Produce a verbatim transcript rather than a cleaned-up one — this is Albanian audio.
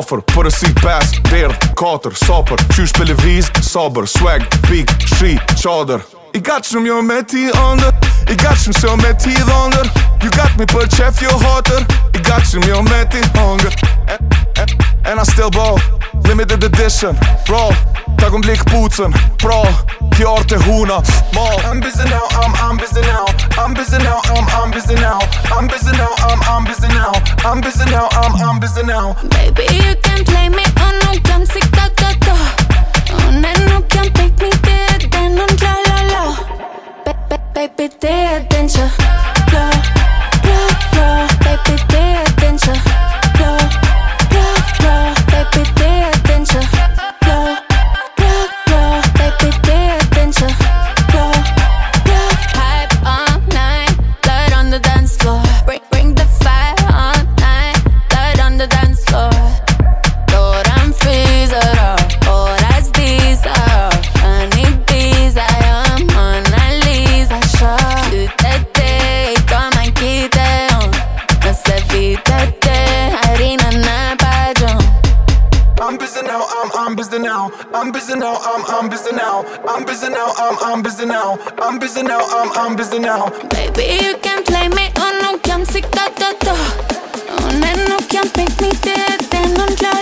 affer, parasit pass, derd, katër, sapër, qysh për lëviz, sabër, swag, pik, shi, qader. I gatshëm jo me ti ëndër, I gatshëm se jo me ti dhëndër. You got me për qef jo hatër, I gatshëm jo me ti hëngër. And I still ball, limited edition, bro. Ta kom blik pucën, pro. Kjartë e huna, ma. I'm busy now, I'm, I'm busy now. I'm busy now, I'm, I'm busy now. I'm busy now, I'm, I'm busy now. I'm busy now, I'm, I'm busy now. Baby, you can play me on no jam, sick da da da. On and no can pick me dead, then on la la la. Baby, pay attention, blah, blah, blah. Baby, pay attention, blah, blah, blah. Baby, pay attention, blah, blah, blah. Baby, pay attention, blah, blah. Hype all night, blood on the dance floor. Bring, bring the fire all night, blood on the dance floor. Lord, I'm freezer, oh, that's diesel. I need these, I am Mona Lisa. Sútete y toma y quite, no se vítete, harina na payón. I'm busy now, I'm, I'm busy now. I'm busy now, I'm, I'm busy now. I'm busy now, I'm, I'm busy now. I'm busy now, I'm, I'm busy now. Baby, you can play me on no can sick da da da. On and no can pick me dead, then on la